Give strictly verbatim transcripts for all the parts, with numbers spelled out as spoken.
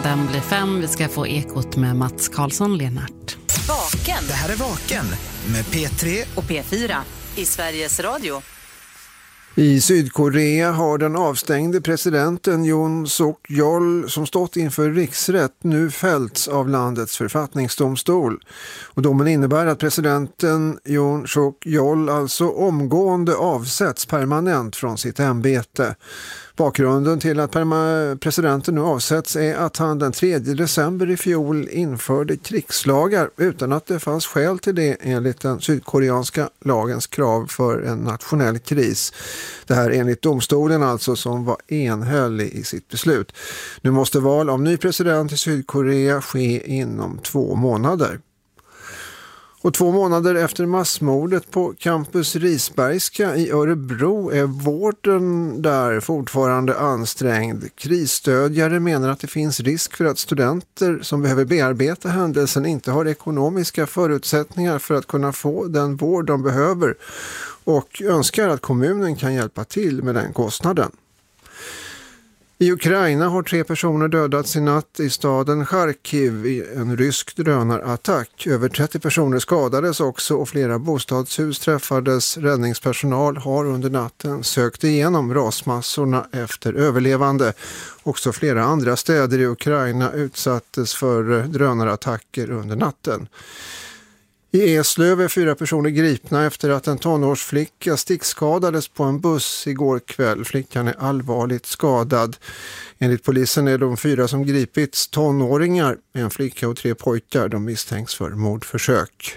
klockan den blir fem. Vi ska få ekot med Mats Karlsson-Lenart. Vaken. Det här är Vaken med P tre och P fyra i Sveriges Radio. I Sydkorea har den avstängde presidenten Yoon Suk-yeol som stått inför riksrätt nu fällts av landets författningsdomstol. Och domen innebär att presidenten Yoon Suk-yeol alltså omgående avsätts permanent från sitt ämbete. Bakgrunden till att presidenten nu avsätts är att han den tredje december i fjol införde krigslagar utan att det fanns skäl till det enligt den sydkoreanska lagens krav för en nationell kris. Det här enligt domstolen alltså, som var enhällig i sitt beslut. Nu måste val av ny president i Sydkorea ske inom två månader. Och två månader efter massmordet på campus Risbergska i Örebro är vården där fortfarande ansträngd. Krisstödjare menar att det finns risk för att studenter som behöver bearbeta händelsen inte har ekonomiska förutsättningar för att kunna få den vård de behöver och önskar att kommunen kan hjälpa till med den kostnaden. I Ukraina har tre personer dödats i natt i staden Charkiv i en rysk drönarattack. Över trettio personer skadades också och flera bostadshus träffades. Räddningspersonal har under natten sökt igenom rasmassorna efter överlevande. Också flera andra städer i Ukraina utsattes för drönarattacker under natten. I Eslöv är fyra personer gripna efter att en tonårsflicka stickskadades på en buss igår kväll. Flickan är allvarligt skadad. Enligt polisen är de fyra som gripits tonåringar, en flicka och tre pojkar. De misstänks för mordförsök.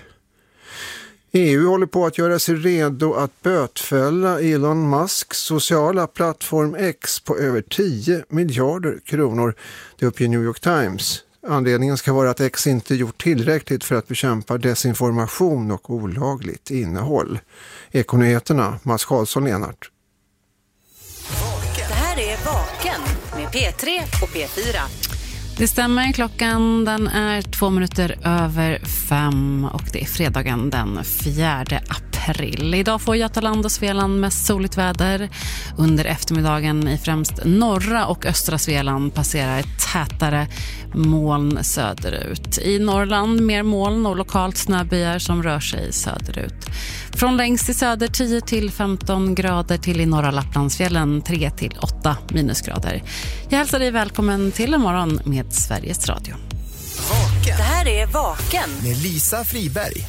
E U håller på att göra sig redo att bötfälla Elon Musks sociala plattform X på över tio miljarder kronor. Det uppger New York Times. Anledningen ska vara att X inte gjort tillräckligt för att bekämpa desinformation och olagligt innehåll. Ekonyheterna, Mats Karlsson-Lenart. Det här är Vaken med P tre och P fyra. Det stämmer, klockan den är två minuter över fem och det är fredagen den fjärde april. Idag får Götaland och Svealand mest soligt väder. Under eftermiddagen i främst norra och östra Svealand passerar ett tätare moln söderut. I Norrland mer moln och lokalt snöbyar som rör sig söderut. Från längst i söder tio till femton grader till i norra Lapplandsfjällen tre till åtta minusgrader. Jag hälsar dig välkommen till en morgon med Sveriges Radio. Vaken. Det här är Vaken med Lisa Friberg.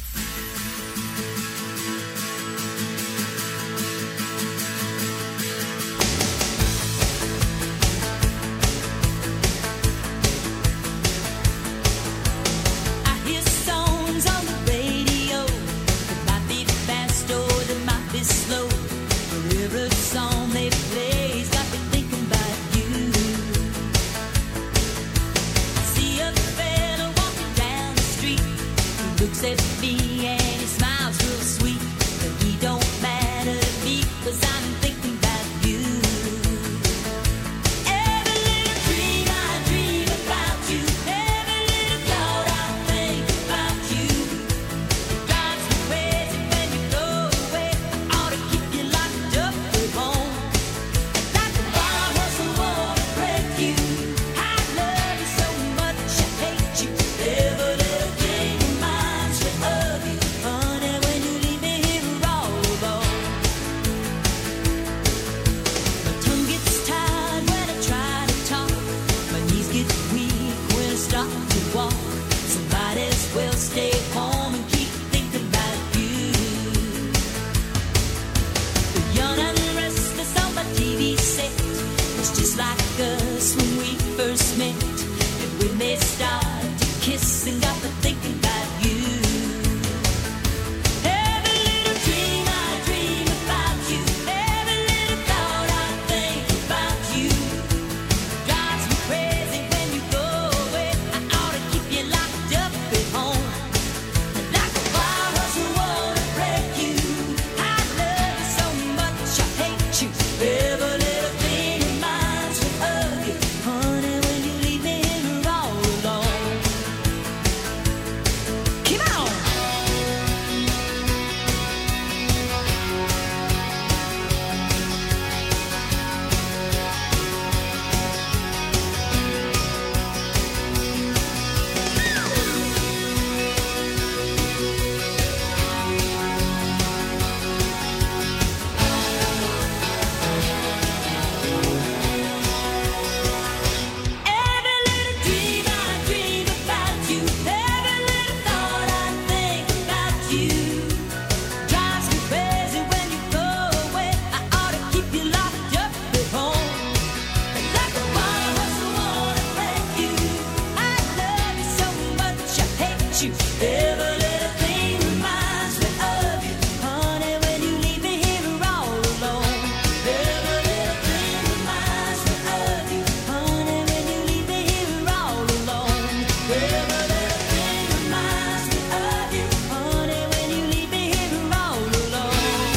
without you. Every little thing reminds me of you, honey, when you leave me here all alone. Every little thing reminds me of you, honey, when you leave me here all alone. Every little thing reminds me of you, honey, when you leave me here all alone.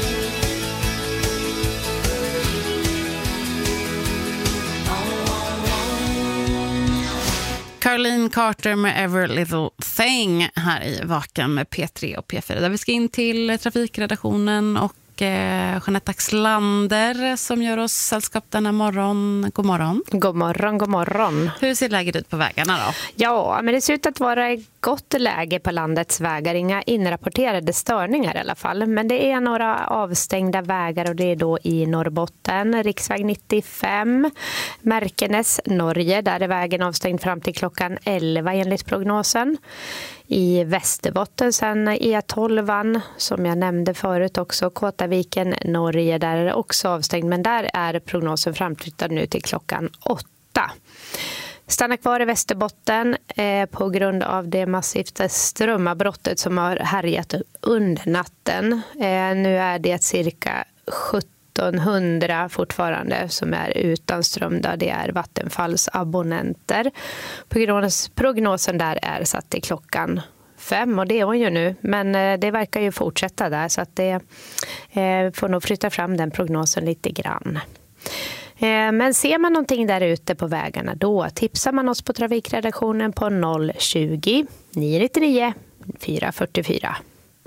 Caroline Carter med Every Little Thing här i Vaken med P tre och P fyra. Där vi ska in till trafikredaktionen och eh, Jeanette Axlander som gör oss sällskap denna morgon. God morgon. God morgon, god morgon. Hur ser läget ut på vägarna då? Ja, men det ser ut att vara ett gott läge på landets vägar. Inga inrapporterade störningar i alla fall. Men det är några avstängda vägar och det är då i Norrbotten. Riksväg nittiofem, Märkenäs, Norge. Där är vägen avstängd fram till klockan elva enligt prognosen. I Västerbotten sen E tolv som jag nämnde förut också, Kåtaviken, Norge, där är det också avstängd, men där är prognosen framflyttad nu till klockan åtta. Stanna kvar i Västerbotten eh, på grund av det massivt strömavbrottet som har härjat under natten. Eh, nu är det cirka sjuttonhundra fortfarande som är utan ström, där det är Vattenfalls abonnenter. Prognosen där är satt till klockan fem och det är hon ju nu, men det verkar ju fortsätta där, så att det eh, får nog flytta fram den prognosen lite grann. Eh, men ser man någonting där ute på vägarna, då tipsar man oss på trafikredaktionen på noll tjugo, nio nittionio, fyra fyrtiofyra.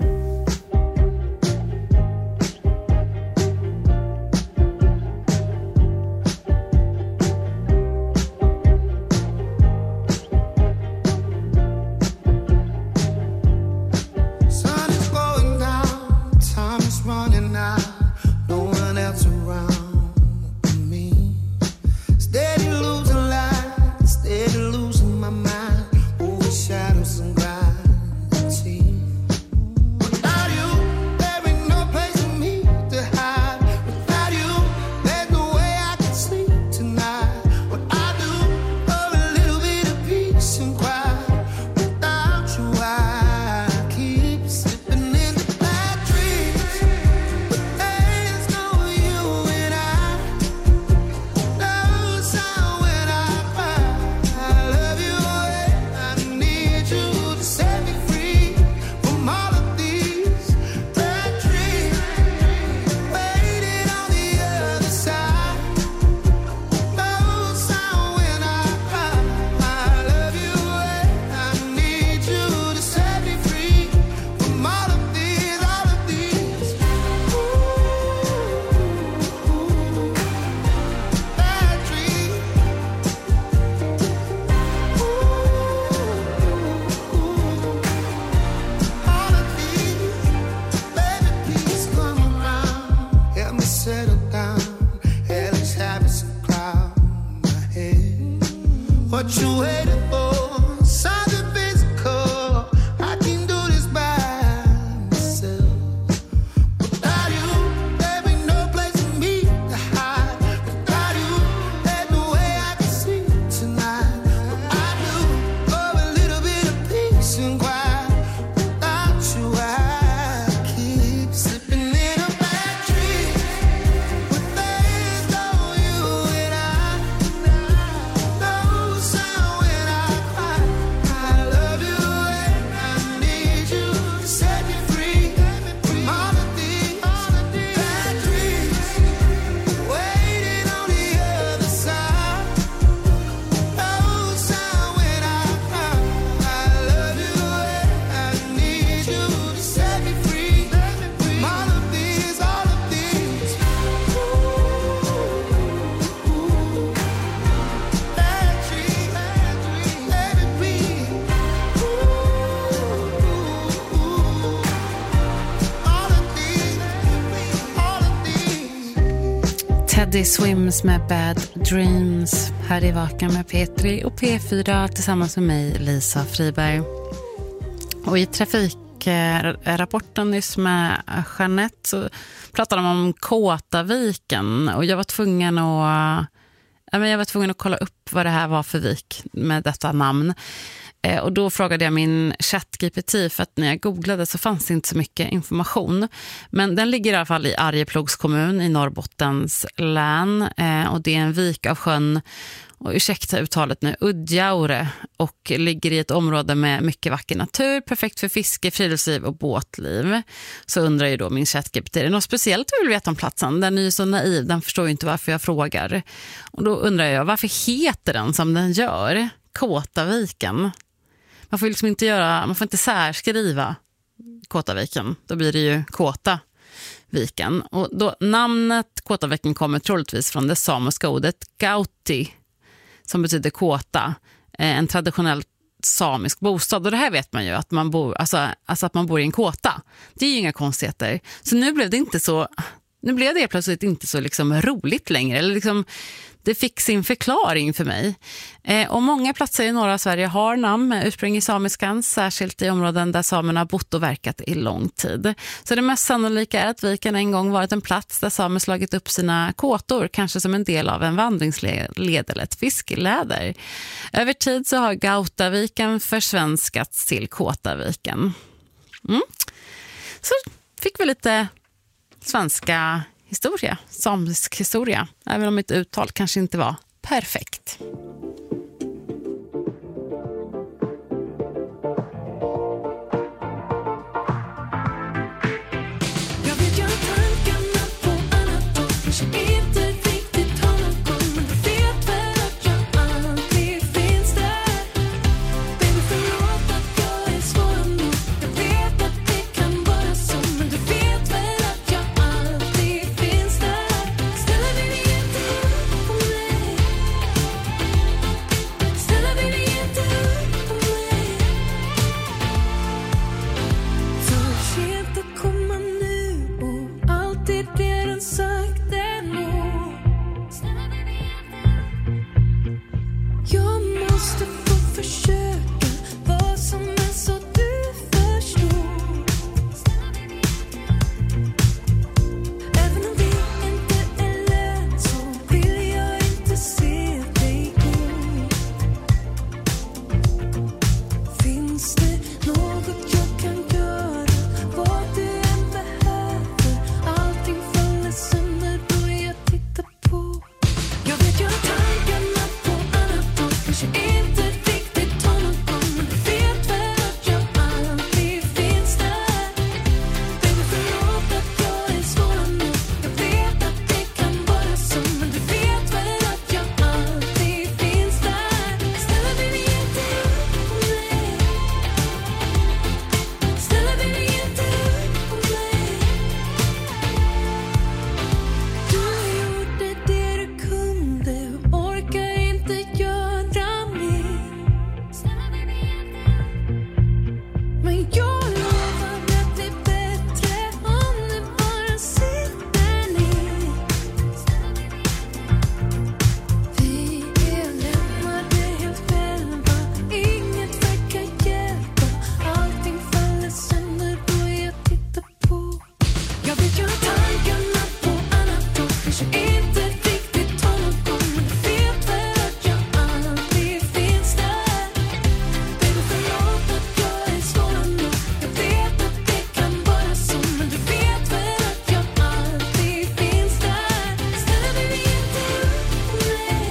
Shadows and gravity. Without you, Teddy Swims med Bad Dreams här i Vaken med P tre och P fyra tillsammans med mig, Lisa Friberg. Och i trafikrapporten nyss med Jeanette så pratade de om Kåtaviken och jag var tvungen att jag var tvungen att kolla upp vad det här var för vik med detta namn. Eh, och då frågade jag min ChatGPT, för att när jag googlade så fanns det inte så mycket information. Men den ligger i alla fall i Arjeplogs kommun i Norrbottens län. Eh, och det är en vik av sjön, och ursäkta uttalet nu, Udjaure, och ligger i ett område med mycket vacker natur, perfekt för fiske, friluftsliv och båtliv. Så undrar ju då min ChatGPT, är det något speciellt du vill veta om platsen? Den är ju så naiv, den förstår ju inte varför jag frågar. Och då undrar jag, varför heter den som den gör? Kåtaviken. Man får ju liksom inte göra, man får inte särskriva Kåtaviken, då blir det ju Kåtaviken. Och då namnet Kåtaviken kommer troligtvis från det samiska ordet gauti, som betyder kåta, en traditionell samisk bostad. Och det här vet man ju, att man bor, alltså, alltså att man bor i en kåta. Det är ju inga konstigheter. Så nu blev det inte så, nu blev det plötsligt inte så liksom roligt längre. Eller liksom, det fick sin förklaring för mig. Eh, och många platser i norra Sverige har namn med ursprung i samiskan, särskilt i områden där samerna bott och verkat i lång tid. Så det mest sannolika är att viken en gång varit en plats där samer slagit upp sina kåtor, kanske som en del av en vandringsled eller ett fiskeläder. Över tid så har Gautaviken försvenskats till Kåtaviken. Mm. Så fick vi lite svenska historia, samisk historia, även om mitt uttal kanske inte var perfekt. Jag vet jag tankarna på annat och kanske inte riktigt har någon gång, men du vet väl att jag alltid finns där. Baby, förlåt att jag är svår nog. Jag vet att det kan vara så, men du vet väl att jag alltid finns där. Snälla vill du inte upp på mig? Snälla vill du inte upp på mig? För sent att komma nu och alltid redan sagt ändå. Jag måste få försöka vad som är så du förstår. Även om vi inte är lön så vill jag inte se dig gå. Finns det något jag kan göra? Vad du än behöver. Allting faller sönder då jag tittar på. Jag vet jag tankarna på annat och kanske inte riktigt har någon gång, men du vet väl att jag alltid finns där. Baby, förlåt att jag är svår nu. Jag vet att det kan vara så, men du vet väl att jag alltid finns där. Snälla vill du inte upp på mig? Snälla vill du inte upp på mig? Du gjorde det du kunde, orkar inte göra mer. Men jag lovar att det är bättre om du bara sitter ner. Vi är lämnade helt själva, inget verkar hjälpa. Allting faller sönder då jag tittar på. Jag vet jag tankarna på annat och kanske inte riktigt har någon gång, men du vet väl att jag alltid finns där. Baby, förlåt att jag är svår nog. Jag vet att det kan vara så, men du vet väl att jag alltid finns där. Snälla vill du inte upp på mig?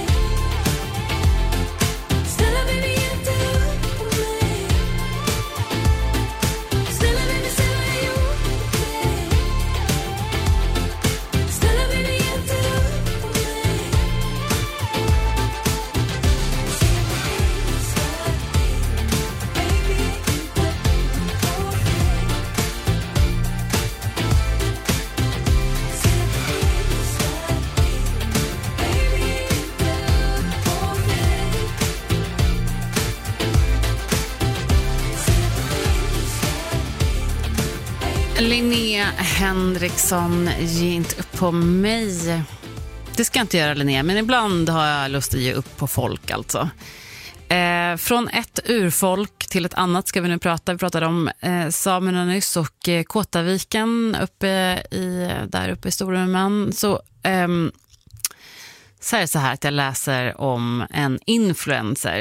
Snälla vill du inte upp på mig? Snälla vill du se vad jag gjort mot dig? Snälla vill du inte upp på mig? Baby, inte upp på Linnea Henriksson, ge inte upp på mig. Det ska jag inte göra, Linnea, men ibland har jag lust att ge upp på folk alltså. Eh, från ett urfolk till ett annat ska vi nu prata. Vi pratade om eh, samerna nyss och eh, Kåtaviken uppe i, där uppe i Storuman. Så, ehm, så är det så här att jag läser om en influencer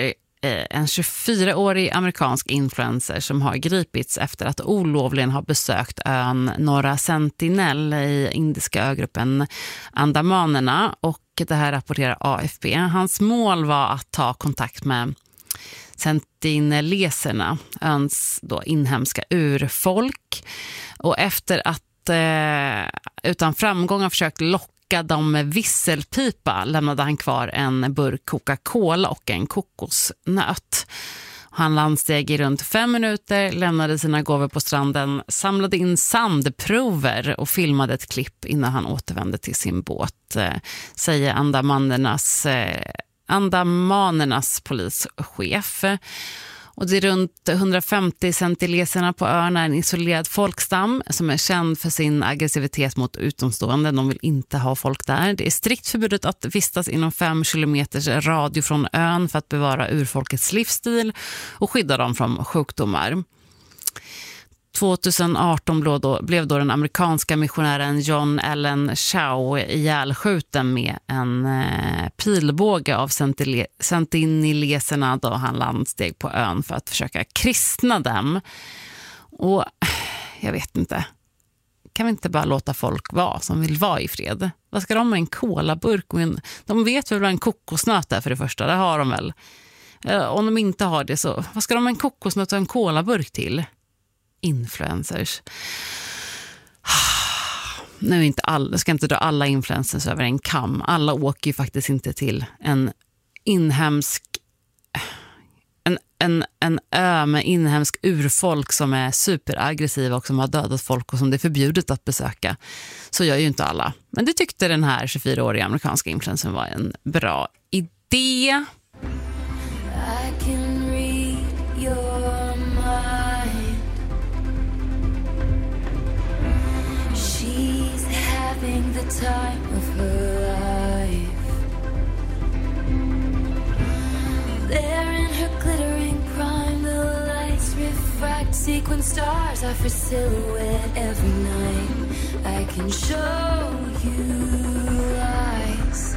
en tjugofyraårig amerikansk influencer som har gripits efter att olovligen ha besökt ön Norra Sentinel i indiska ögruppen Andamanerna, och det här rapporterar A F P. Hans mål var att ta kontakt med sentineleserna, öns då inhemska urfolk, och efter att eh, utan framgång har försökt locka dem med visselpipa lämnade han kvar en burk Coca-Cola och en kokosnöt. Han landsteg i runt fem minuter, lämnade sina gåvor på stranden, samlade in sandprover och filmade ett klipp innan han återvände till sin båt, eh, säger Andamanernas eh, Andamanernas polischef. Och det är runt hundrafemtio sentileserna på ön är en isolerad folkstam som är känd för sin aggressivitet mot utomstående. De vill inte ha folk där. Det är strikt förbjudet att vistas inom fem kilometers radio från ön för att bevara urfolkets livsstil och skydda dem från sjukdomar. tjugoarton blev då, blev då den amerikanska missionären John Allen Chow ihjälskjuten med en eh, pilbåge av sentile- sentineleserna då han landsteg på ön för att försöka kristna dem. Och jag vet inte, kan vi inte bara låta folk vara som vill vara i fred? Vad ska de med en kolaburk? Och en, de vet väl vad en kokosnöt är för det första, det har de väl. Eh, om de inte har det, så vad ska de med en kokosnöt och en kolaburk till? Influencers. Nu är inte alla, ska inte dra alla influencers över en kam. Alla åker ju faktiskt inte till en inhemsk en, en, en ö med inhemsk urfolk som är superaggressiva och som har dödat folk och som det är förbjudet att besöka. Så gör ju inte alla. Men det tyckte den här tjugofyraåriga amerikanska influencern var en bra idé. I can read your mind. She's having the time of her life. There in her glittering prime, the lights refract. Sequin stars are for silhouette every night. I can show you eyes.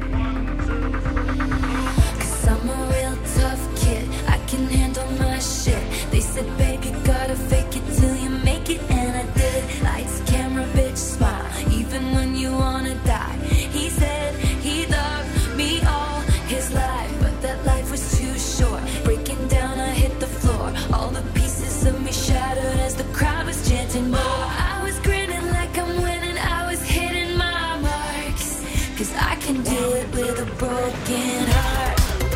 I'm a real tough kid, I can handle my shit. They said, babe, you gotta fake it till you make it, and I did. Lights, camera, bitch, smile, even when you wanna die. He said he loved me all his life, but that life was too short. Breaking down, I hit the floor. All the pieces of me shattered as the crowd was chanting more. I was grinning like I'm winning, I was hitting my marks, 'cause I can do it with a broken heart.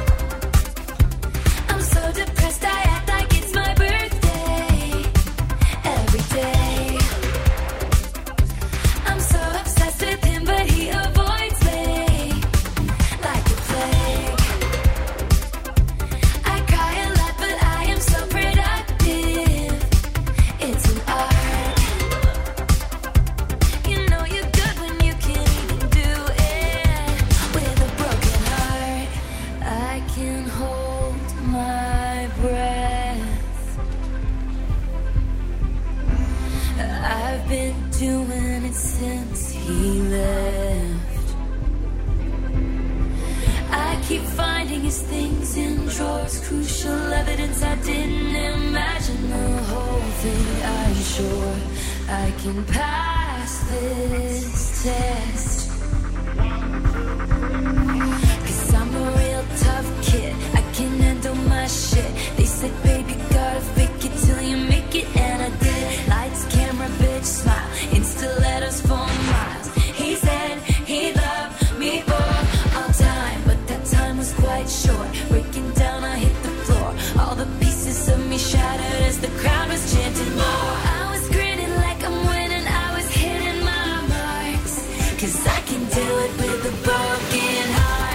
Depressed, I act like it's my birthday every day. I'm so obsessed with him, but he avoids me like a plague. I cry a lot, but I am so productive. It's an art. You know you're good when you can even do it with a broken heart. I can hold my breath. I've been doing it since he left. I keep finding his things in drawers, crucial evidence I didn't imagine the whole thing. I'm sure I can pass this test, 'cause I'm a real tough kid, I can handle my shit. They said, baby, gotta fake it till you make it, and I did. Lights, camera, bitch, smile, insta letters for miles. He said he loved me for all time, but that time was quite short. Breaking down, I hit the floor. All the pieces of me shattered as the crowd was chanting more. I was grinning like I'm winning, I was hitting my marks, 'cause I can do it with a broken heart.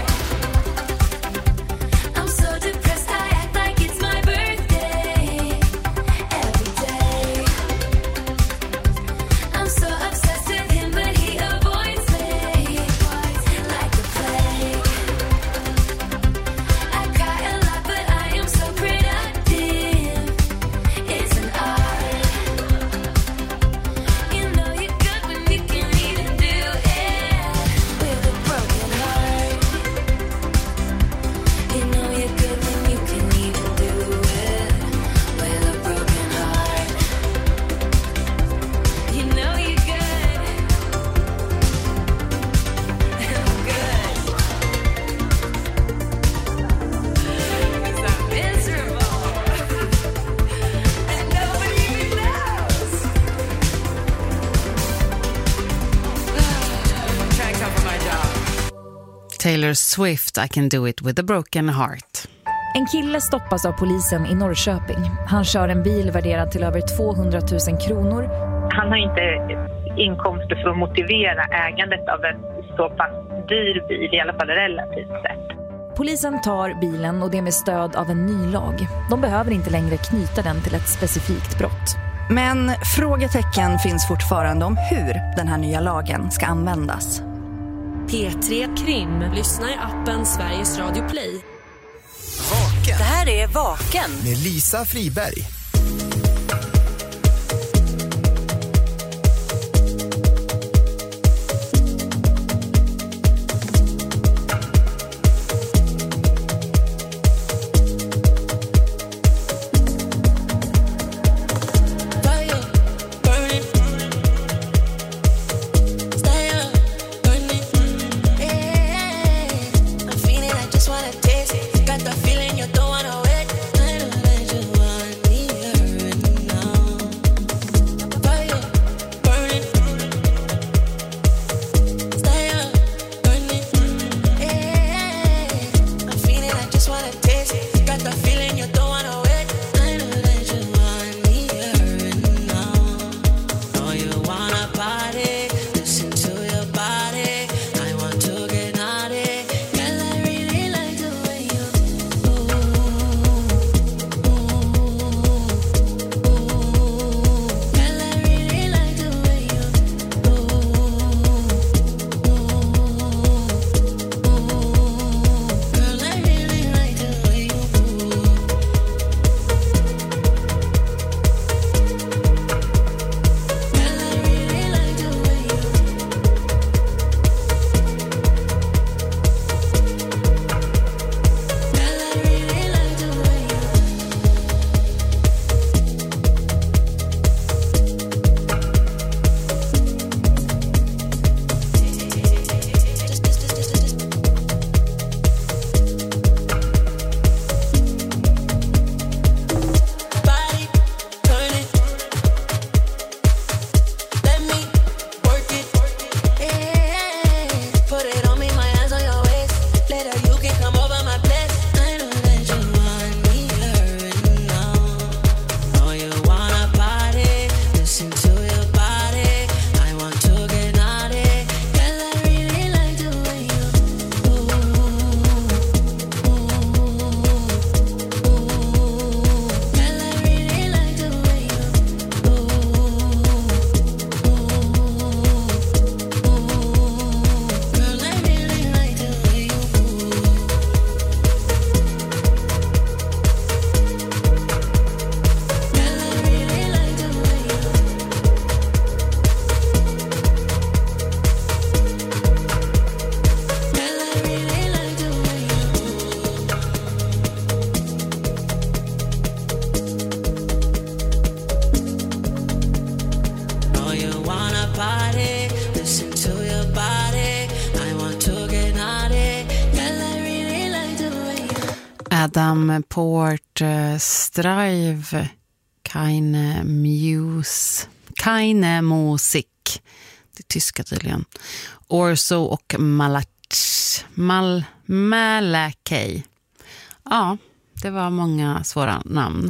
Taylor Swift, I can do it with a broken heart. En kille stoppas av polisen i Norrköping. Han kör en bil värderad till över tvåhundratusen kronor. Han har inte inkomster för att motivera ägandet av en så pass dyr bil, i alla fall relativt sett. Polisen tar bilen och det med stöd av en ny lag. De behöver inte längre knyta den till ett specifikt brott. Men frågetecken finns fortfarande om hur den här nya lagen ska användas. P tre Krim. Lyssna i appen Sveriges Radio Play. Vaken Det här är Vaken. med Lisa Friberg. Adam Port uh, Strive Keine Mus Keine Musik. Det är tyska tydligen. Orso och Malach Mal Malakay. Ja, det var många svåra namn.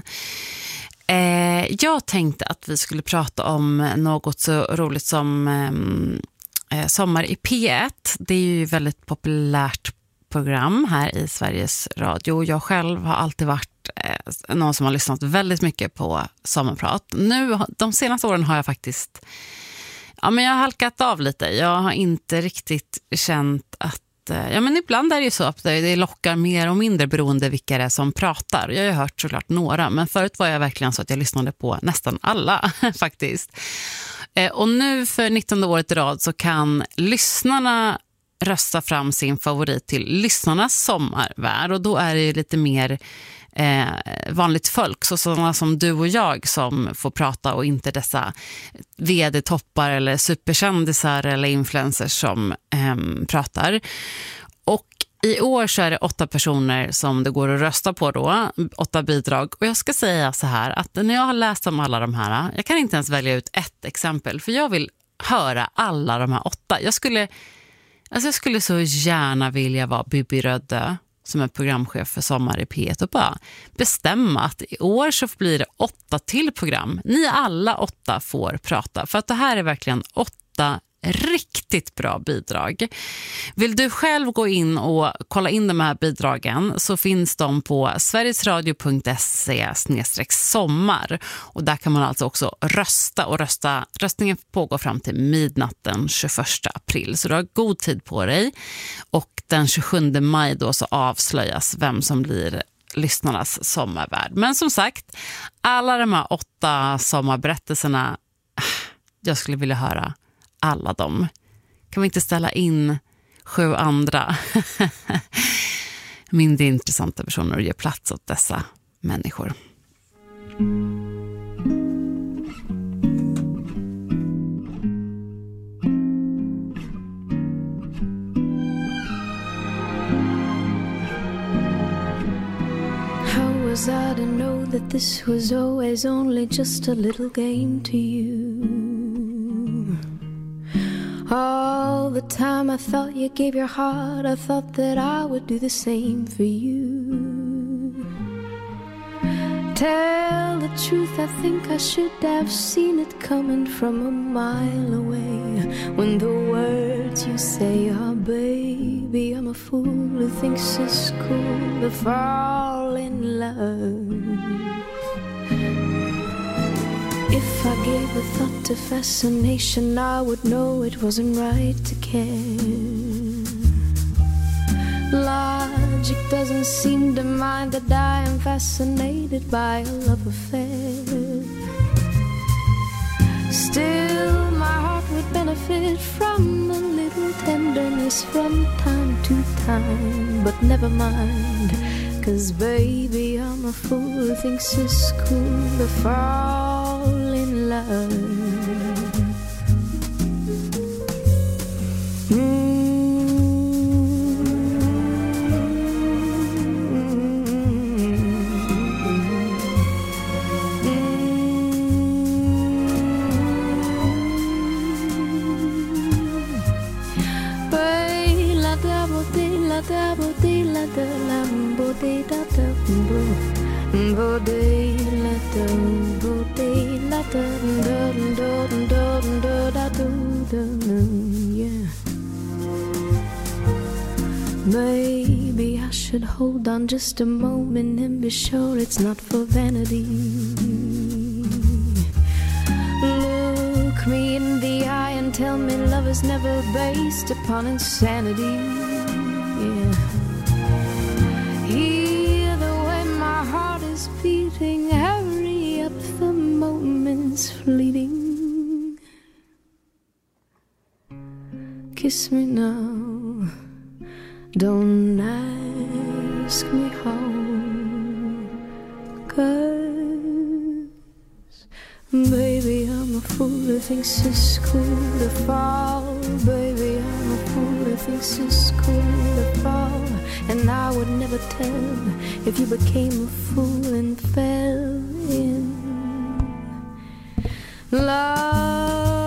Eh, jag tänkte att vi skulle prata om något så roligt som eh, Sommar i P ett. Det är ju väldigt populärt program här i Sveriges Radio. Jag själv har alltid varit eh, någon som har lyssnat väldigt mycket på Sommarprat. Nu, de senaste åren har jag faktiskt ja, men jag har halkat av lite. Jag har inte riktigt känt att ja, men ibland är det ju så att det lockar mer och mindre beroende vilka det är som pratar. Jag har ju hört såklart några, men förut var jag verkligen så att jag lyssnade på nästan alla faktiskt. Eh, och nu för nittonde året i rad så kan lyssnarna rösta fram sin favorit till lyssnarnas sommarvärld, och då är det ju lite mer eh, vanligt folk, så sådana som du och jag som får prata och inte dessa vd-toppar eller superkändisar eller influencers som eh, pratar. Och i år så är det åtta personer som det går att rösta på då, åtta bidrag. Och jag ska säga så här att när jag har läst om alla de här, jag kan inte ens välja ut ett exempel, för jag vill höra alla de här åtta. Jag skulle Alltså jag skulle så gärna vilja vara Bibi Rödde som är programchef för Sommar i P ett och bara bestämma att i år så blir det åtta till program. Ni alla åtta får prata, för att det här är verkligen åtta riktigt bra bidrag. Vill du själv gå in och kolla in de här bidragen så finns de på sverigesradio punkt se snedstreck sommar, och där kan man alltså också rösta, och rösta, röstningen pågår fram till midnatt den tjugoförsta april, så du har god tid på dig, och den tjugosjunde maj då så avslöjas vem som blir lyssnarnas sommarvärd. Men som sagt, alla de här åtta sommarberättelserna, jag skulle vilja höra alla dem. Kan vi inte ställa in sju andra mindre intressanta personer och ge plats åt dessa människor? How was I to know that this was always only just a little game to you? All the time I thought you gave your heart, I thought that I would do the same for you. Tell the truth, I think I should have seen it coming from a mile away. When the words you say are, baby, I'm a fool who thinks it's cool to fall in love. If I gave a thought to fascination, I would know it wasn't right to care. Logic doesn't seem to mind that I am fascinated by a love affair. Still, my heart would benefit from a little tenderness from time to time. But never mind, 'cause baby, I'm a fool who thinks it's cool to fall in love. Mm. Yeah. Maybe I should hold on just a moment and be sure it's not for vanity. Look me in the eye and tell me love is never based upon insanity. Yeah. Hear the way my heart is beating, hurry up, the moment's fleeting. Kiss me now, don't ask me how, 'cause baby, I'm a fool who thinks it's cool to fall. Baby, I'm a fool who thinks it's cool to fall. And I would never tell if you became a fool and fell in love.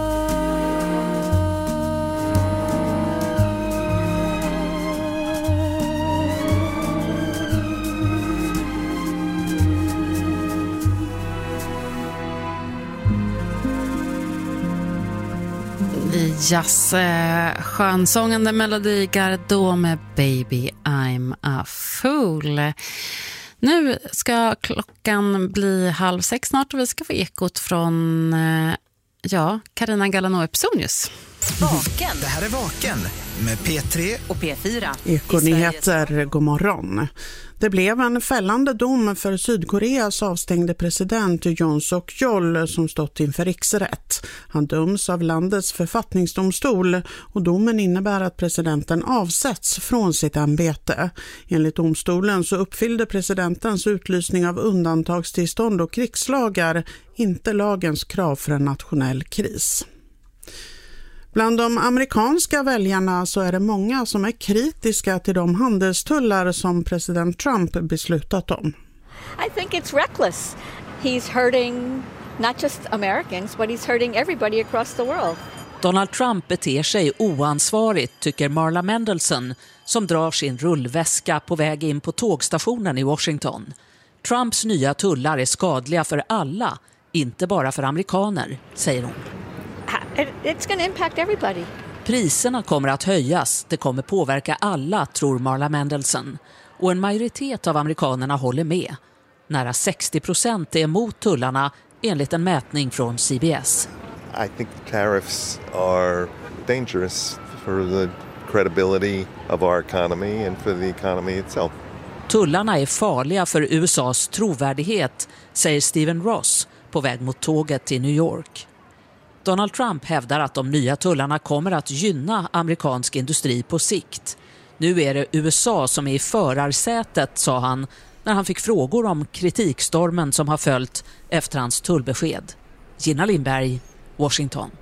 Jazz, eh, skönsångande Melody Gardot med Baby I'm a Fool. Nu ska klockan bli halv sex snart och vi ska få ekot från eh, ja, Carina Galano Epsonius. Vaken. Det här är Vaken med P tre Och P fyra. Ekonyheter, god morgon. Det blev en fällande dom för Sydkoreas avstängde president Yoon Suk Yeol som stått inför riksrätt. Han döms av landets författningsdomstol och domen innebär att presidenten avsätts från sitt ämbete. Enligt domstolen så uppfyllde presidentens utlysning av undantagstillstånd och krigslagar inte lagens krav för en nationell kris. Bland de amerikanska väljarna så är det många som är kritiska till de handelstullar som president Trump beslutat om. I think it's reckless. He's hurting not just Americans, but he's hurting everybody across the world. Donald Trump beter sig oansvarigt, tycker Marla Mendelsohn, som drar sin rullväska på väg in på tågstationen i Washington. Trumps nya tullar är skadliga för alla, inte bara för amerikaner, säger hon. It's going to impact everybody. Priserna kommer att höjas, det kommer påverka alla, tror Marla Mendelsohn. Och en majoritet av amerikanerna håller med. Nära sextio procent är emot tullarna enligt en mätning från C B S. I think tariffs are dangerous for the credibility of our economy and for the economy itself. Tullarna är farliga för U S A:s trovärdighet, säger Stephen Ross på väg mot tåget till New York. Donald Trump hävdar att de nya tullarna kommer att gynna amerikansk industri på sikt. Nu är det U S A som är i förarsätet, sa han när han fick frågor om kritikstormen som har följt efter hans tullbesked. Gina Lindberg, Washington.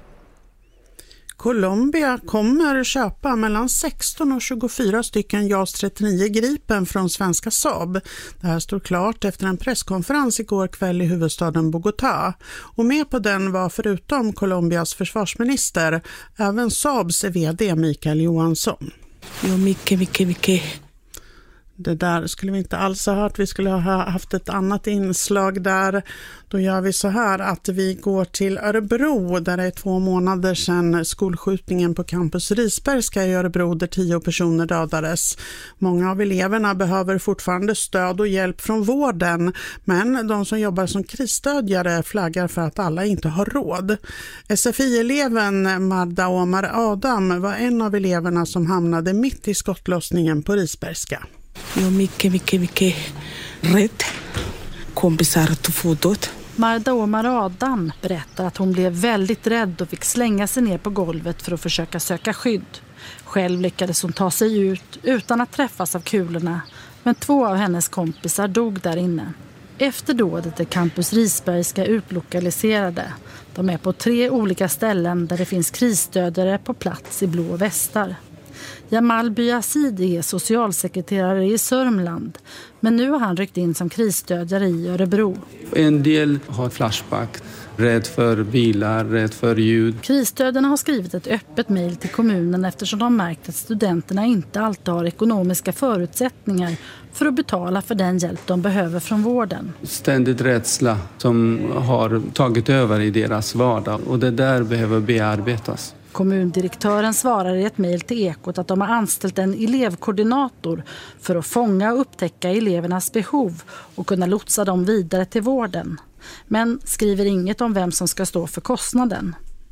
Colombia kommer köpa mellan sexton och tjugofyra stycken JAS trettionio Gripen från svenska Saab. Det här står klart efter en presskonferens igår kväll i huvudstaden Bogotá. Och med på den var förutom Colombias försvarsminister även Saabs vd Mikael Johansson. Jo, mycket, mycket, mycket. Det där skulle vi inte alls ha hört. Vi skulle ha haft ett annat inslag där. Då gör vi så här att vi går till Örebro där det är två månader sedan skolskjutningen på campus Risbergska i Örebro där tio personer dödades. Många av eleverna behöver fortfarande stöd och hjälp från vården, men de som jobbar som krisstödjare flaggar för att alla inte har råd. S F I-eleven Marda Omar Adam var en av eleverna som hamnade mitt i skottlossningen på Risbergska. Jag är mycket, mycket, mycket rädd. Kompisar tog fotot. Marda Omar Adam berättar att hon blev väldigt rädd och fick slänga sig ner på golvet för att försöka söka skydd. Själv lyckades hon ta sig ut utan att träffas av kulorna, men två av hennes kompisar dog där inne. Efter dådet är campus Risbergska utlokaliserade. De är på tre olika ställen där det finns krisstödjare på plats i blå västar. Jamal Byazidi är socialsekreterare i Sörmland, men nu har han ryckt in som krisstödjare i Örebro. En del har flashback, rädd för bilar, rädd för ljud. Krisstödjarna har skrivit ett öppet mejl till kommunen eftersom de märkt att studenterna inte alltid har ekonomiska förutsättningar för att betala för den hjälp de behöver från vården. Ständigt rädsla som har tagit över i deras vardag och det där behöver bearbetas. Kommundirektören svarar i ett mejl till Ekot att de har anställt en elevkoordinator för att fånga och upptäcka elevernas behov och kunna lotsa dem vidare till vården. Men skriver inget om vem som ska stå för kostnaden.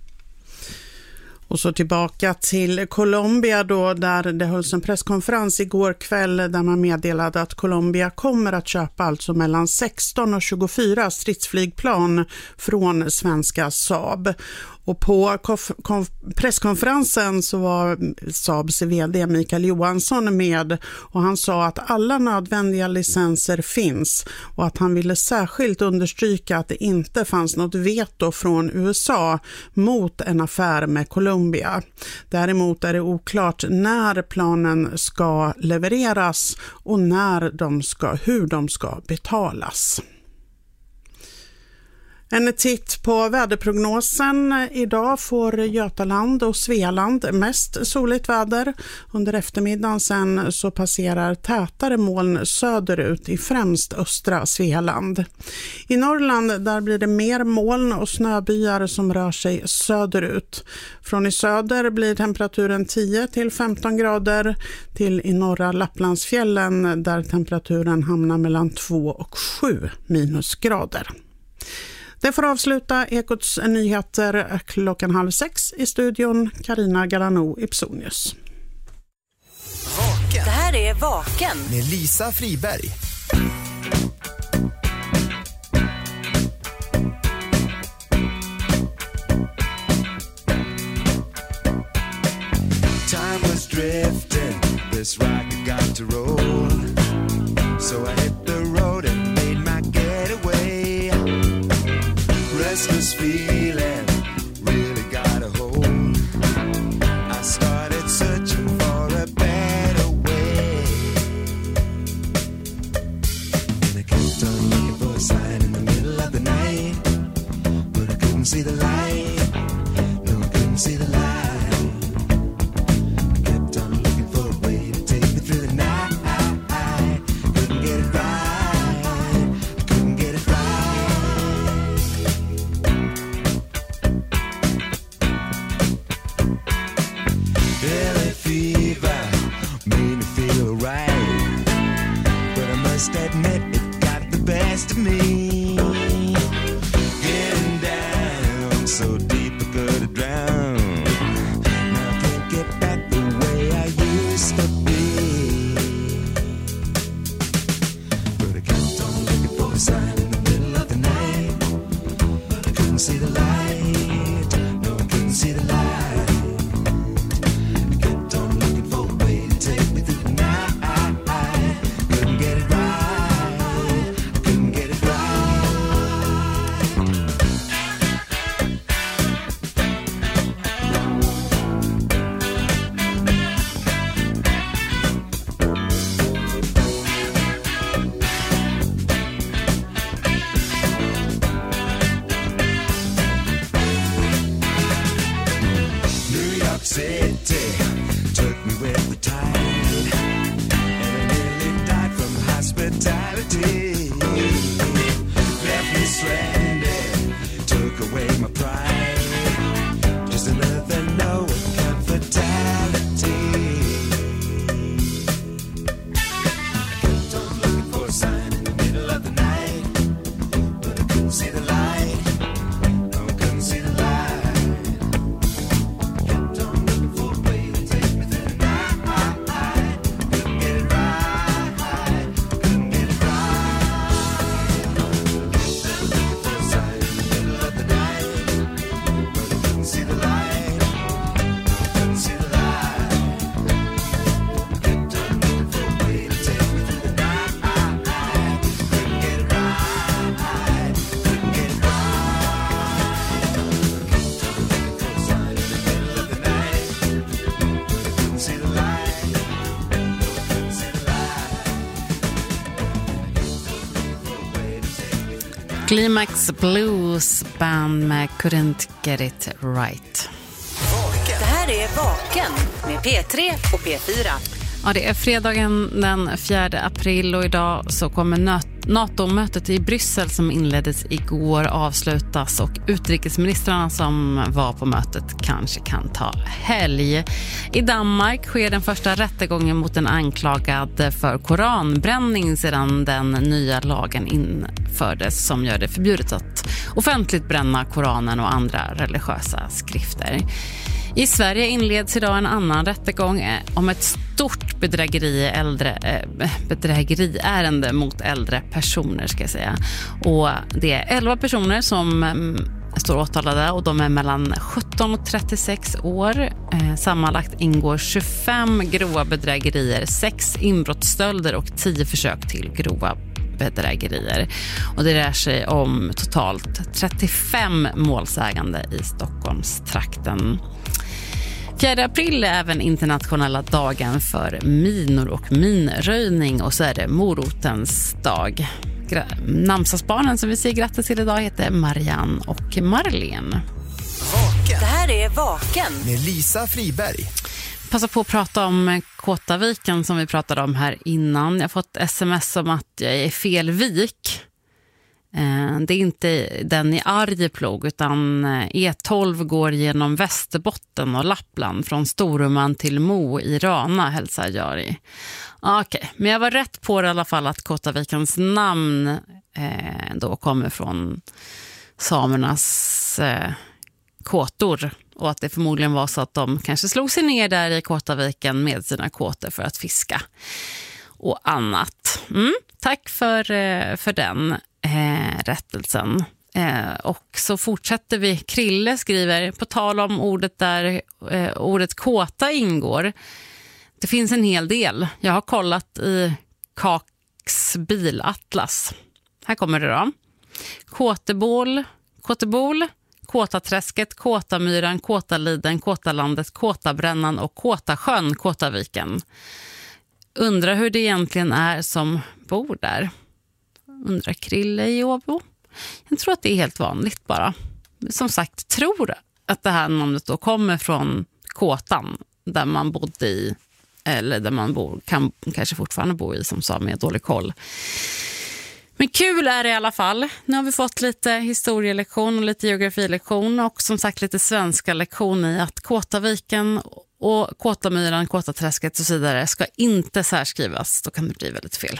Och så tillbaka till Colombia då, där det hölls en presskonferens igår kväll där man meddelade att Colombia kommer att köpa alltså mellan sexton och tjugofyra stridsflygplan från svenska Saab. Och på presskonferensen så var Saabs vd Mikael Johansson med och han sa att alla nödvändiga licenser finns och att han ville särskilt understryka att det inte fanns något veto från U S A mot en affär med Colombia. Däremot är det oklart när planen ska levereras och när de ska, hur de ska betalas. En titt på väderprognosen. Idag får Götaland och Svealand mest soligt väder. Under eftermiddagen sen så passerar tätare moln söderut i främst östra Svealand. I Norrland där blir det mer moln och snöbyar som rör sig söderut. Från i söder blir temperaturen tio till femton grader till i norra Lapplandsfjällen där temperaturen hamnar mellan två och sju minusgrader. Det får avsluta Ekots nyheter klockan halv sex i studion. Carina Galano Ipsonius. Vaken. Det här är Vaken med Lisa Friberg. Time was drifting, this rocket got to roll. So I hit the road and made my getaway. Restless feeling really got a hold. I started searching for a better way. And I kept on looking for a sign in the middle of the night. But I couldn't see the light. No, I couldn't see the light. couldn't see the light. No, I couldn't see the light. I kept on looking for a way to take me through the night. Couldn't get it right. Couldn't get it right. City took me with the tide, and I nearly died from hospitality. Left me stranded, took away my pride. Just another low account fatality. I kept on looking for a sign in the middle of the night, but I couldn't see the light. No, I couldn't see the light. Climax Blues Band med Couldn't Get It Right. Det här är Vaken med P tre och P fyra. Ja, det är fredagen den fjärde april och idag så kommer NATO-mötet i Bryssel som inleddes igår avslutas och utrikesministrarna som var på mötet kanske kan ta helg. I Danmark sker den första rättegången mot en anklagad för koranbränning sedan den nya lagen infördes som gör det förbjudet att offentligt bränna Koranen och andra religiösa skrifter. I Sverige inleds idag en annan rättegång om ett stort bedrägeri, äldre, äh, bedrägeriärende mot äldre personer ska jag säga. Och det är elva personer som ähm, står åtalade och de är mellan sjutton och trettiosex år. Eh, sammanlagt ingår tjugofem grova bedrägerier, sex inbrottsstölder och tio försök till grova bedrägerier. Och det rör sig om totalt trettiofem målsägande i Stockholmstrakten. fjärde april är även internationella dagen för minor och minröjning och så är det morotens dag. Gra- namnsdagsbarnen som vi säger grattis till idag heter Marianne och Marlene. Vaken. Det här är Vaken med Lisa Friberg. Passa på att prata om Kåtaviken som vi pratade om här innan. Jag har fått sms om att jag är i fel vik. Det är inte den i Arjeplog utan E tolv går genom Västerbotten och Lappland från Storuman till Mo i Rana, hälsar Jari. Okej, okay. Men jag var rätt på det i alla fall att Kåtavikens namn eh, då kommer från samernas eh, kåtor och att det förmodligen var så att de kanske slog sig ner där i Kåtaviken med sina kåtor för att fiska och annat. Mm, tack för, för den eh, rättelsen. Eh, och så fortsätter vi. Krille skriver, på tal om ordet där eh, ordet kåta ingår. Det finns en hel del. Jag har kollat i Kaks bilatlas. Här kommer det då. Kåtebol, Kåtebol, Kåtaträsket, Kåtamyran, Kåtaliden, Kåtalandet, Kåtabrännan och Kåtasjön, Kåtaviken. Undrar hur det egentligen är som bor där. Undrar Krille i Åbo. Jag tror att det är helt vanligt bara. Som sagt, tror att det här namnet då kommer från Kåtan där man bodde i, eller där man bor, kan kanske fortfarande bo i som sa med dålig koll. Men kul är det i alla fall. Nu har vi fått lite historielektion och lite geografilektion och som sagt lite svenska lektion i att Kåtaviken och Kåtamyran, Kåtaträsket och så vidare ska inte särskrivas. Då kan det bli väldigt fel.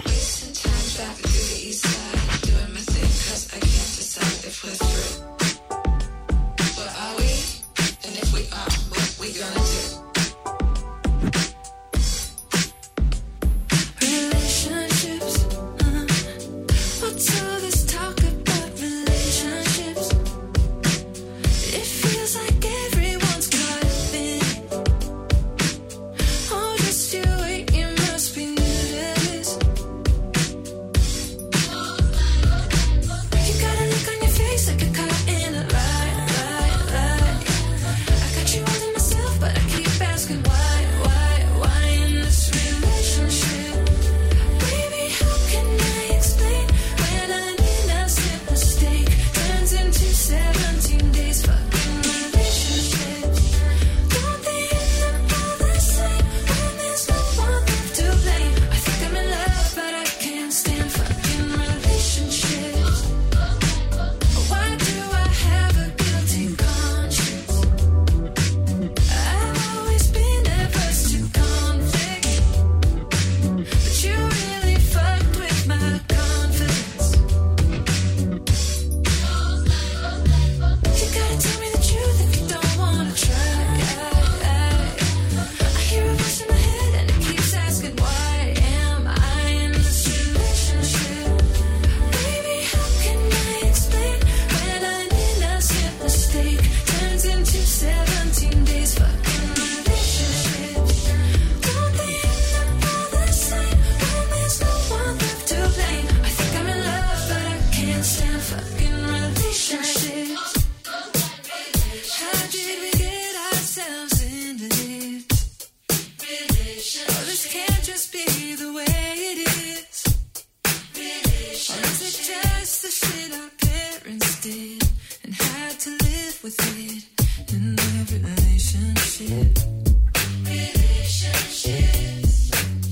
with it in every relationship. Relationships.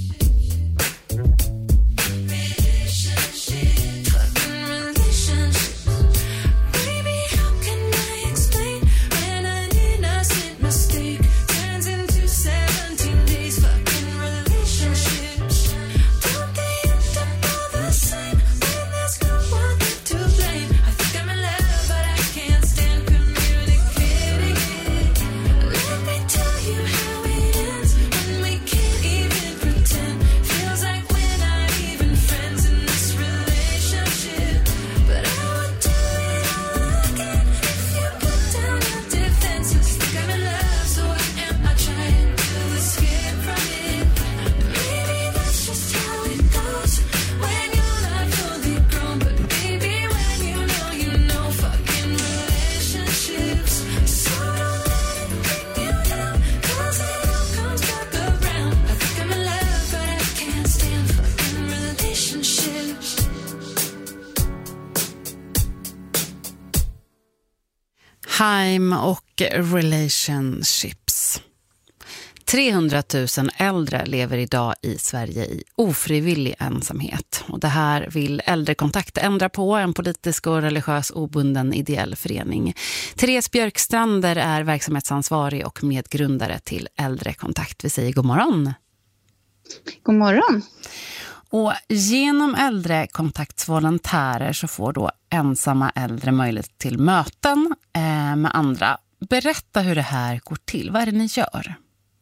Relationships. Fucking relationships. Baby, how can I explain when an innocent mistake turns into seventeen days? Fucking relationships. Don't they end up all the same when there's no one to blame? I think I'm in love, but I can't stand communicating it. Let me tell you how it ends when we can't even pretend. Feels like we're not even friends in this relationship. But I would do it all again if you put down your defenses. Think I'm in love, so why am I trying to escape from it? Maybe that's just how it goes when you're not fully grown. But baby, when you know, you know. Fucking relationships. So don't let it bring you down, 'cause it all comes back around. I think I'm in love, but I can't stand fucking relationships. Haim och relationships. trehundratusen äldre lever idag i Sverige i ofrivillig ensamhet. Och det här vill Äldrekontakt ändra på, en politisk och religiös obunden ideell förening. Therese Björkstrander är verksamhetsansvarig och medgrundare till Äldrekontakt. Vi säger god morgon. God morgon. Och genom Äldrekontaktsvolontärer så får då ensamma äldre möjlighet till möten eh, med andra. Berätta hur det här går till. Vad är det ni gör?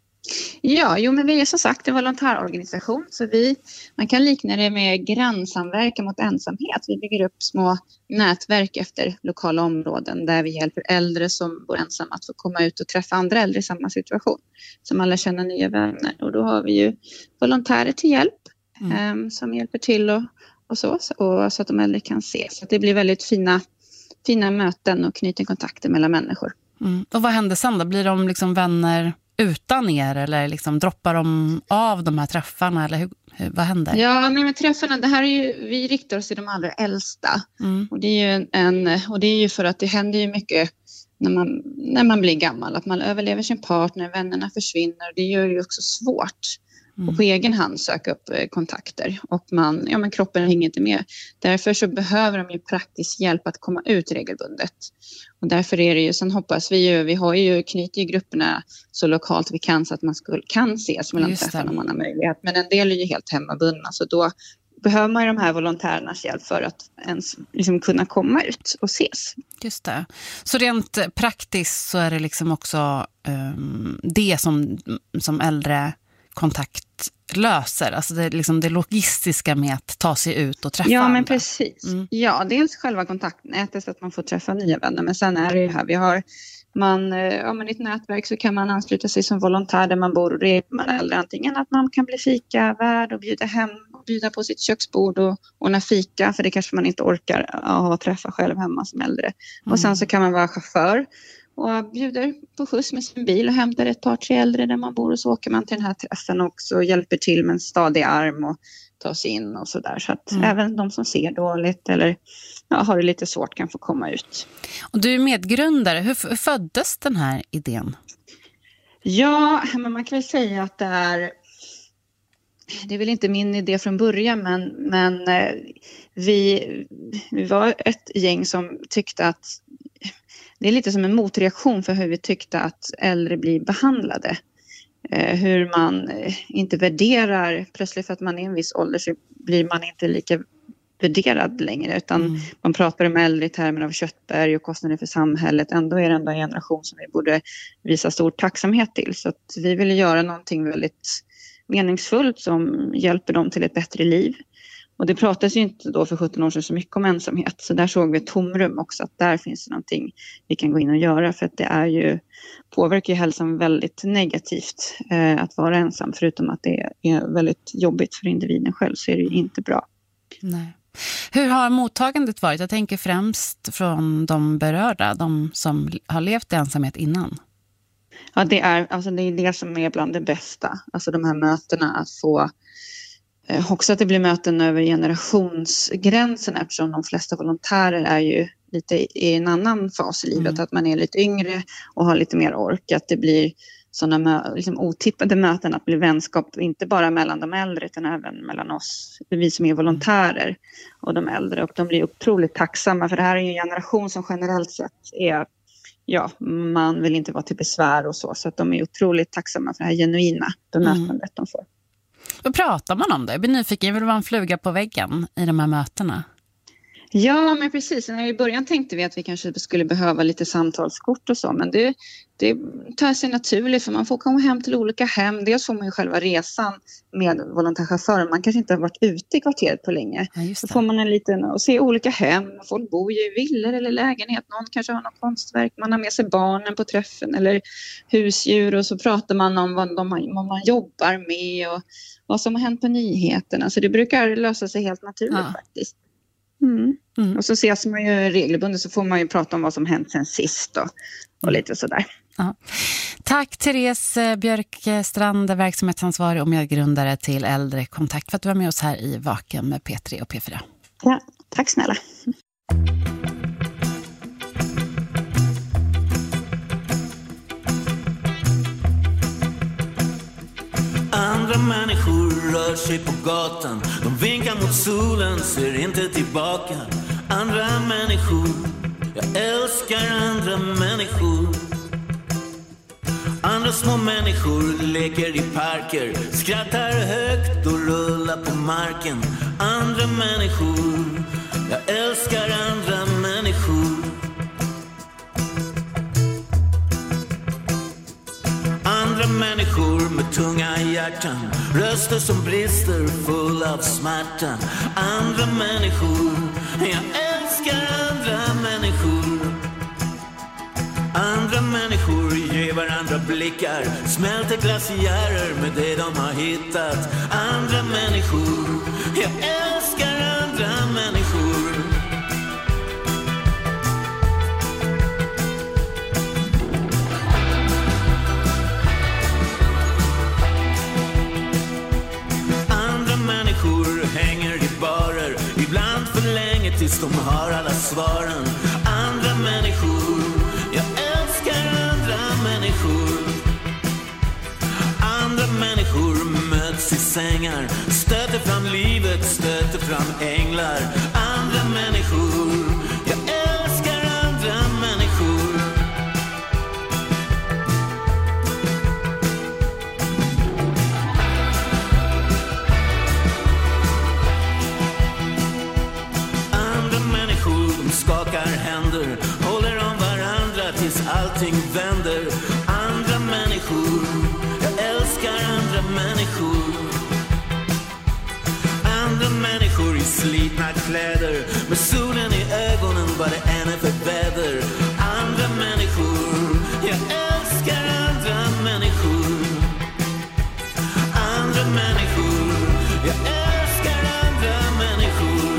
Ja, jo, men vi är som sagt en volontärorganisation, så vi, man kan likna det med grannsamverkan mot ensamhet. Vi bygger upp små nätverk efter lokala områden där vi hjälper äldre som bor ensamma att få komma ut och träffa andra äldre i samma situation, som alla känner nya vänner. Och då har vi ju volontärer till hjälp mm. eh, som hjälper till och, och, så, och så att de äldre kan ses. Så att det blir väldigt fina, fina möten och knyter kontakter mellan människor. Mm. Och vad händer sen då? Blir de liksom vänner utan er, eller liksom droppar de av de här träffarna, eller hur, hur, vad händer? Ja, men med träffarna, det här är ju, vi riktar oss till de allra äldsta. Mm. Och det är ju en, en och det är ju för att det händer ju mycket när man, när man blir gammal, att man överlever sin partner, vännerna försvinner. Det gör ju också svårt mm. att på egen hand söka upp eh, kontakter, och man, ja men kroppen hänger inte med. Därför så behöver de ju praktisk hjälp att komma ut regelbundet. Och därför är det ju, sen hoppas vi ju, vi har ju knutit i grupperna så lokalt vi kan så att man skulle, kan ses mellan träffarna om man har möjlighet. Men en del är ju helt hemmabundna, så då behöver man ju de här volontärernas hjälp för att ens liksom kunna komma ut och ses. Just det. Så rent praktiskt så är det liksom också um, det som, som äldre kontakt löser, alltså det, liksom det logistiska med att ta sig ut och träffa Ja, andra. men precis. Mm. Ja, dels själva kontaktnätet så att man får träffa nya vänner, men sen är det ju här, vi har man, ja, men i ett nätverk så kan man ansluta sig som volontär där man bor, och det är man äldre antingen att man kan bli fikavärd och bjuda hem och bjuda på sitt köksbord och ordna fika, för det kanske man inte orkar ha träffa själv hemma som äldre. Mm. Och sen så kan man vara chaufför och bjuder på skjuts med sin bil och hämtar ett par tre äldre där man bor, och så åker man till den här träffen och så hjälper till med en stadig arm och tar sig in och sådär. Så att mm. även de som ser dåligt eller ja, har det lite svårt kan få komma ut. Och du är medgrundare. Hur, hur föddes den här idén? Ja, men man kan väl säga att det är det är väl inte min idé från början, men, men vi, vi var ett gäng som tyckte att det är lite som en motreaktion för hur vi tyckte att äldre blir behandlade. Eh, hur man eh, inte värderar, plötsligt för att man är i en viss ålder så blir man inte lika värderad längre. Utan mm. man pratar om äldre i termer av köttberg och kostnader för samhället. Ändå är det ändå en generation som vi borde visa stor tacksamhet till. Så att vi ville göra någonting väldigt meningsfullt som hjälper dem till ett bättre liv. Och det pratas ju inte då för sjutton år sedan så mycket om ensamhet. Så där såg vi ett tomrum också, att där finns det någonting vi kan gå in och göra. För att det är ju, påverkar ju hälsan väldigt negativt eh, att vara ensam. Förutom att det är väldigt jobbigt för individen själv, så är det ju inte bra. Nej. Hur har mottagandet varit? Jag tänker främst från de berörda, de som har levt i ensamhet innan. Ja, det är, alltså det är det som är bland det bästa. Alltså de här mötena, att få också att det blir möten över generationsgränsen, eftersom de flesta volontärer är ju lite i en annan fas i livet, Mm. att man är lite yngre och har lite mer ork, att det blir sådana mö- liksom otippade möten, att bli vänskap inte bara mellan de äldre utan även mellan oss, vi som är volontärer och de äldre, och de blir otroligt tacksamma, för det här är ju en generation som generellt sett är, ja, man vill inte vara till besvär och så, så att de är otroligt tacksamma för det här genuina bemötandet Mm. de får. Vad pratar man om det? Jag blir nyfiken, vill vara en fluga på väggen i de här mötena? Ja, men precis. När I början tänkte vi att vi kanske skulle behöva lite samtalskort och så, men det, det tar sig naturligt, för man får komma hem till olika hem. Dels får man ju själva resan med volontärchauffören. Man kanske inte har varit ute i kvarteret på länge. Ja, just Så det. får man en liten och se olika hem. Folk bor ju i villor eller lägenhet. Någon kanske har något konstverk. Man har med sig barnen på träffen eller husdjur, och så pratar man om vad, de, vad man jobbar med och vad som har hänt på nyheterna. Så det brukar lösa sig helt naturligt Ja. faktiskt. Mm. Mm. Och så ses man ju regelbundet, så får man ju prata om vad som hänt sen sist och, och lite sådär. Ja. Tack Therese Björkstrand, verksamhetsansvarig och medgrundare till Äldrekontakt, för att du var med oss här i Vaken med P tre och P fyra. Ja, tack snälla. Andra människor rör sig på gatan. De vinkar mot solen, ser inte tillbaka. Andra människor, jag älskar andra människor. Andra små människor leker i parker, skrattar högt och rullar på marken. Andra människor, jag älskar andra människor. Andra människor med tunga hjärtan, röster som brister full av smärta. Andra människor, jag älskar andra människor. Andra människor ger varandra blickar, smälter glaciärer med det de har hittat. Andra människor, jag älskar andra människor. Andra människor hänger i barer, ibland för länge tills de har alla svaren. Andra människor, jag älskar andra människor. Andra människor möts i sängar, stöter fram livet, stöter fram änglar. Andra människor, jag älskar andra människor. Andra människor, de skakar händer, håller om varandra tills allting vänder. Andra människor, jag älskar andra människor. Andra människor i slitna kläder, med solen i ögonen vad det än är för väder. Andra människor, jag älskar andra människor. Andra människor, jag älskar andra människor.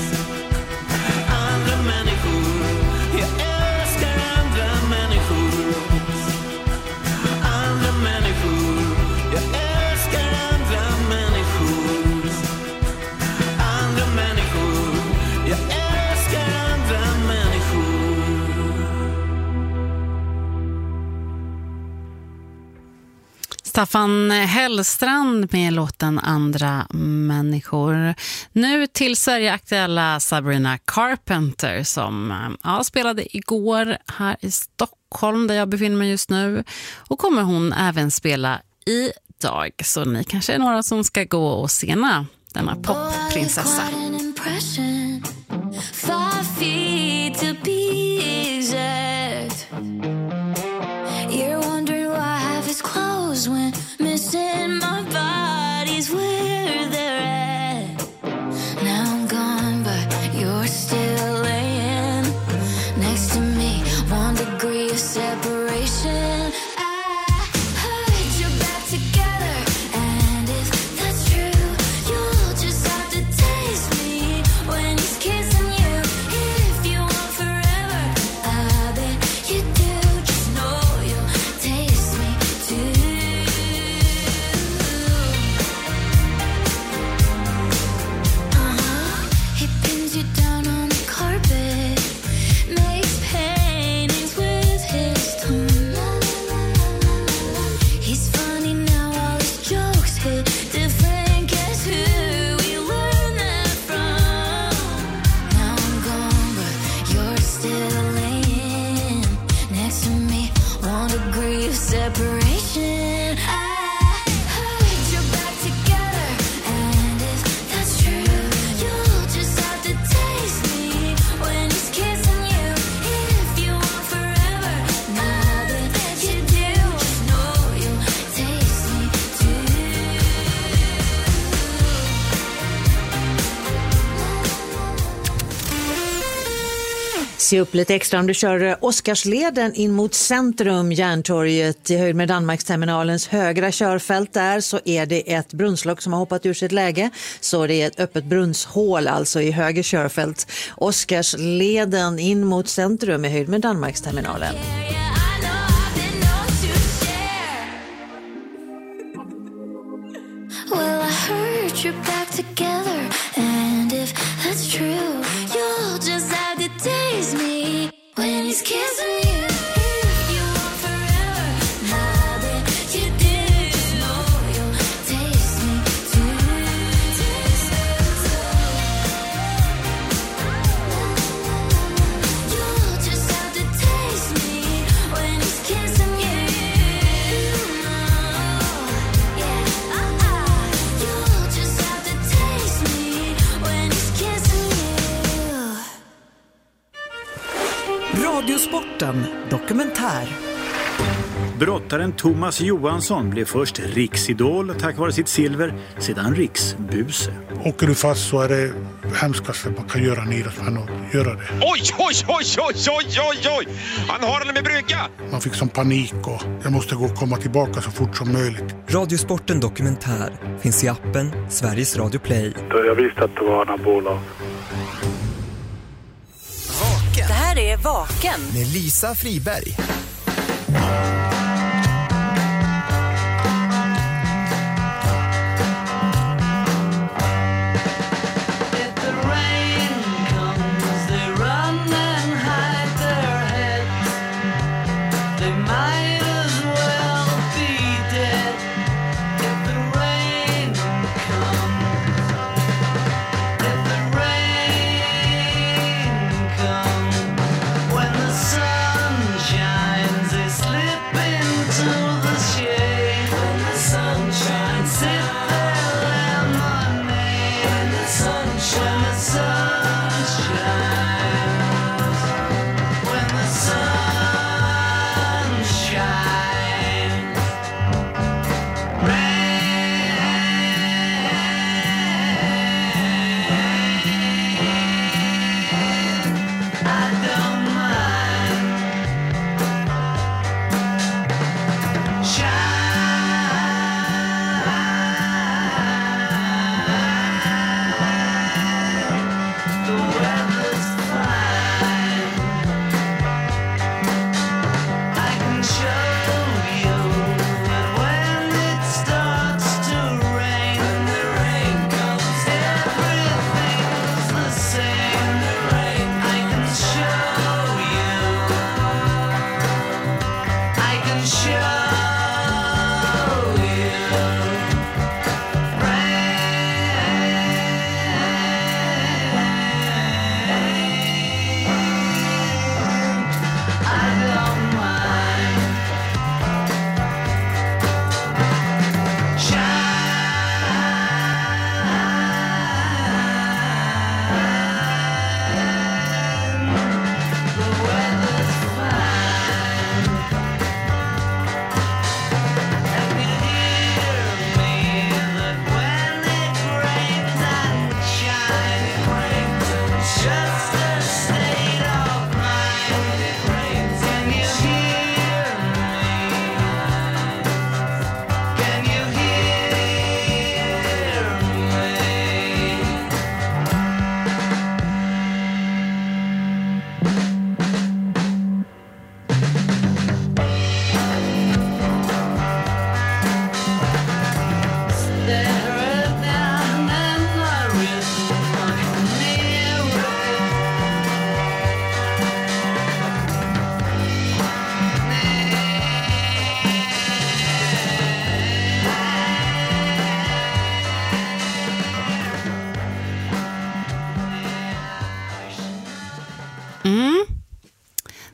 Andra människor, jag älskar andra människor. Andra människor, jag älskar andra människor. Andra människor, jag älskar andra människor. Staffan Hellstrand med låten Andra människor. Nu till Sverige-aktuella Sabrina Carpenter som ja, spelade igår här i Stockholm där jag befinner mig just nu. Och kommer hon även spela idag. Så ni kanske är några som ska gå och sena denna popprinsessa. Five feet to be exact. You're wondering why half his clothes went missing. My body's where they're at. Now I'm gone, but you're still laying next to me. One degree of separation. I heard you're back together, and if that's true, you'll just have to taste me when he's kissing you. If you want forever, I bet you do. Just know you'll taste me too. Uh-huh. He pins you down on the carpet, separation. I heard you're back together, and if that's true, you'll just have to taste me when he's kissing you. If you want forever, now that you do, just know you'll taste me too. Se upp lite extra om du kör Oscarsleden in mot centrum, Järntorget i höjd med Danmarksterminalens högra körfält. Där så är det ett brunnslock som har hoppat ur sitt läge, så det är ett öppet brunnshål alltså i höger körfält. Oscarsleden in mot centrum i höjd med Danmarksterminalen. Well, I heard you're back together, and if that's true, you'll just have to taste me when he's kissing you. If you want forever, now that you do, just know you'll taste me too. Taste me too. You'll just have to taste me when he's kissing you. Yeah, uh-uh. You'll just have to taste me when he's kissing you. Radiosporten dokumentär. Brottaren Thomas Johansson blev först riksidol tack vare sitt silver, sedan riksbuse. Åker du fast så är det hemskaste man kan göra en idrottsman att göra det. Oj, oj, oj, oj, oj, oj, oj! Han har den med brygga! Man fick som panik och jag måste gå och komma tillbaka så fort som möjligt. Radiosporten dokumentär finns i appen Sveriges Radio Play. Jag visste att det var anabola. Det här är Vaken med Lisa Friberg. When the sun shines, they slip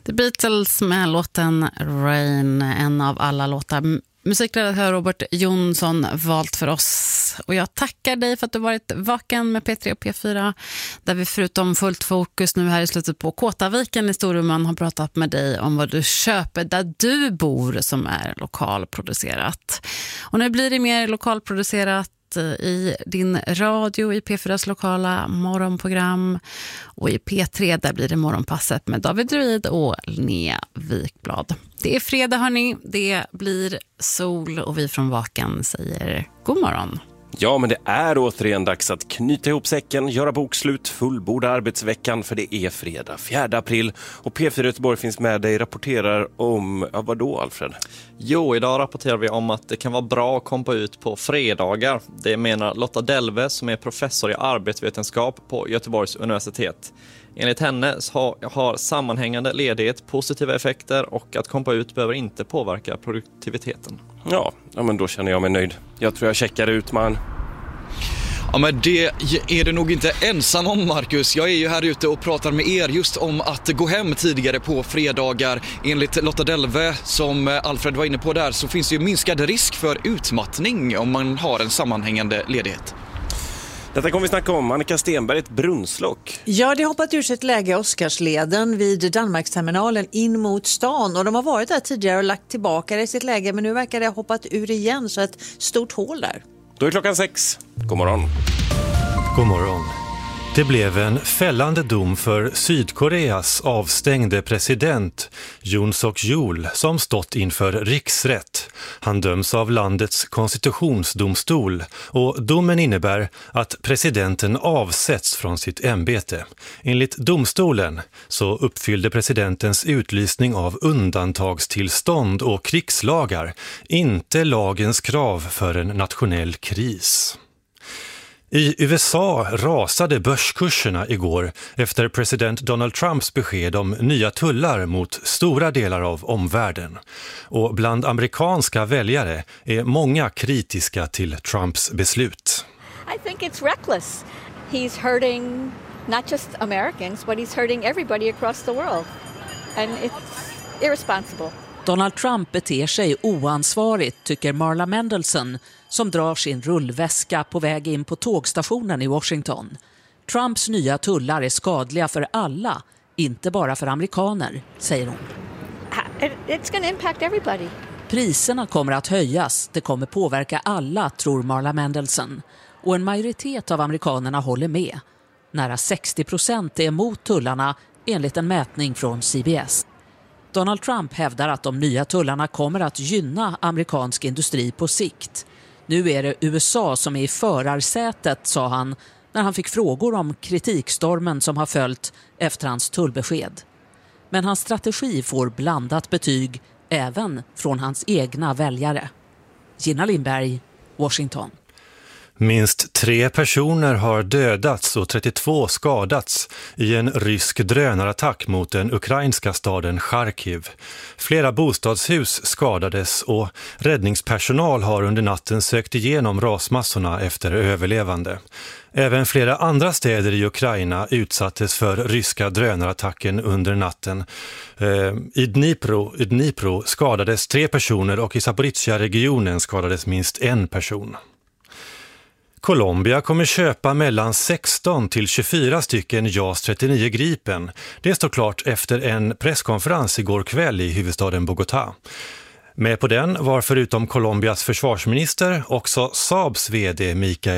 The Beatles med låten Rain, en av alla låtar musikredaktör Robert Jonsson valt för oss. Och jag tackar dig för att du varit vaken med P tre och P fyra, där vi förutom fullt fokus nu här i slutet på Kåtaviken i Storuman har pratat med dig om vad du köper där du bor som är lokalproducerat. Och nu blir det mer lokalproducerat i din radio, i P fyras lokala morgonprogram, och i P tre där blir det morgonpasset med David Druid och Linnea Wikblad. Det är fredag hörni, det blir sol och vi från Vaken säger god morgon. Ja, men det är återigen dags att knyta ihop säcken, göra bokslut, fullborda arbetsveckan, för det är fredag fjärde april och P fyra Göteborg finns med dig, rapporterar om, ja vad då Alfred? Jo, idag rapporterar vi om att det kan vara bra att komma ut på fredagar. Det menar Lotta Delve som är professor i arbetsvetenskap på Göteborgs universitet. Enligt henne har, har sammanhängande ledighet positiva effekter och att komma ut behöver inte påverka produktiviteten. Ja, ja, men då känner jag mig nöjd. Jag tror jag checkar ut man. Ja, men det är det nog inte ensam om, Marcus. Jag är ju här ute och pratar med er just om att gå hem tidigare på fredagar. Enligt Lotta Delve, som Alfred var inne på där, så finns det ju minskad risk för utmattning om man har en sammanhängande ledighet. Detta kommer vi snacka om. Annika Stenberg, ett brunnslock. Ja, det har hoppat ur sig ett läge i Oscarsleden vid Danmarksterminalen in mot stan. Och de har varit där tidigare och lagt tillbaka det i sitt läge. Men nu verkar det ha hoppat ur igen, så ett stort hål där. Då är klockan sex. God morgon. God morgon. Det blev en fällande dom för Sydkoreas avstängde president Yoon Suk-yeol som stått inför riksrätt. Han döms av landets konstitutionsdomstol och domen innebär att presidenten avsätts från sitt ämbete. Enligt domstolen så uppfyllde presidentens utlysning av undantagstillstånd och krigslagar inte lagens krav för en nationell kris. I U S A rasade börskurserna igår efter president Donald Trumps besked om nya tullar mot stora delar av omvärlden. Och bland amerikanska väljare är många kritiska till Trumps beslut. I think it's reckless. He's hurting not just Americans, but he's hurting everybody across the world. And it's irresponsible. Donald Trump beter sig oansvarigt, tycker Marla Mendelsohn, som drar sin rullväska på väg in på tågstationen i Washington. Trumps nya tullar är skadliga för alla, inte bara för amerikaner, säger hon. It's going to impact everybody. Priserna kommer att höjas, det kommer påverka alla, tror Marla Mendelsohn. Och en majoritet av amerikanerna håller med. Nära sextio procent är emot tullarna enligt en mätning från C B S. Donald Trump hävdar att de nya tullarna kommer att gynna amerikansk industri på sikt. Nu är det U S A som är i förarsätet, sa han när han fick frågor om kritikstormen som har följt efter hans tullbesked. Men hans strategi får blandat betyg även från hans egna väljare. Gina Lindberg, Washington. Minst tre personer har dödats och trettiotvå skadats i en rysk drönarattack mot den ukrainska staden Charkiv. Flera bostadshus skadades och räddningspersonal har under natten sökt igenom rasmassorna efter överlevande. Även flera andra städer i Ukraina utsattes för ryska drönarattacken under natten. I Dnipro, i Dnipro skadades tre personer och i Zaporizjzja-regionen skadades minst en person. Colombia kommer köpa mellan sexton till tjugofyra stycken JAS trettionio Gripen. Det står klart efter en presskonferens igår kväll i huvudstaden Bogotá. Med på den var förutom Colombias försvarsminister också Saabs vd Mikael